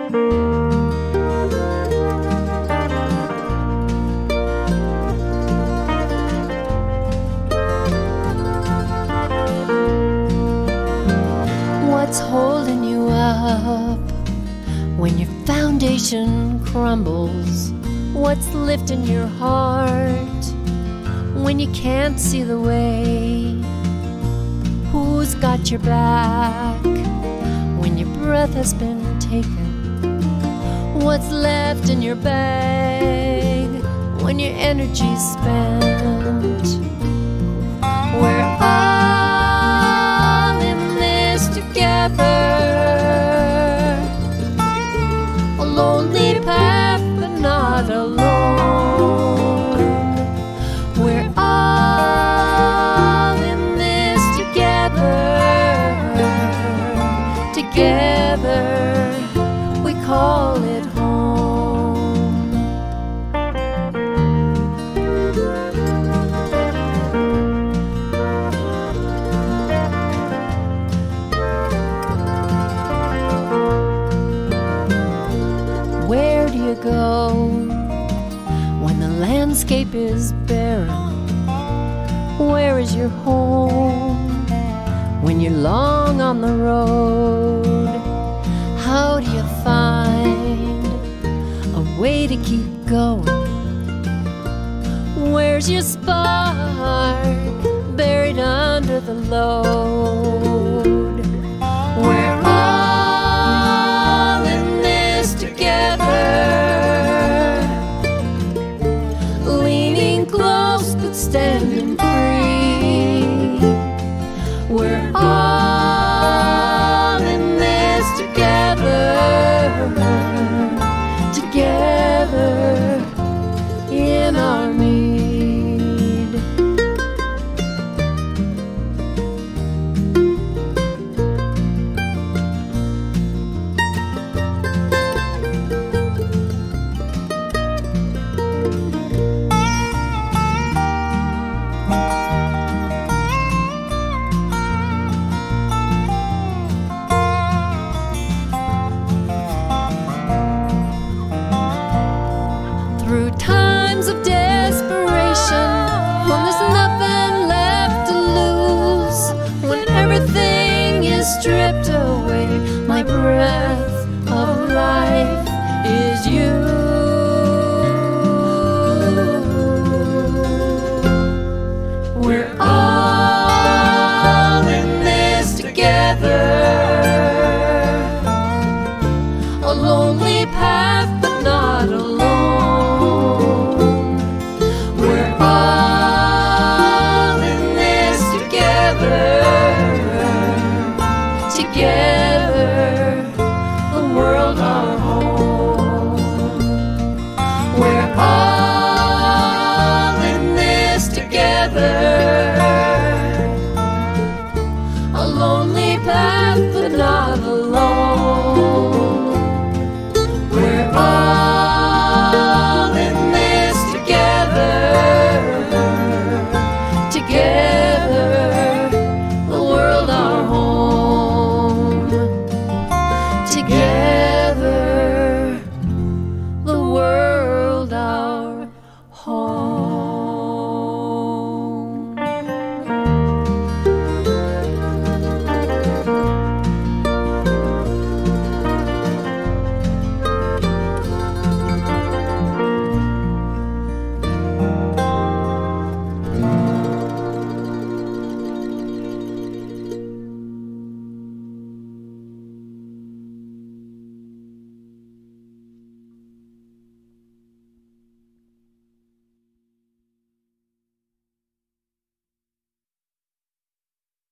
What's holding you up when your foundation crumbles? What's lifting your heart when you can't see the way? Who's got your back when your breath has been taken? What's left in your bag when your energy's spent? We're all in this together, a lonely path but not alone. We're all in this together, together we call it home. Where do you go when the landscape is barren? Where is your home when you're long on the road? How do you find a way to keep going? Where's your spark buried under the load? We're all in this together, leaning close but standing free. We're all in this together, together in our need. Through times of desperation, when there's nothing left to lose, when everything is stripped away, my breath of life is you. We're all in this together, a lonely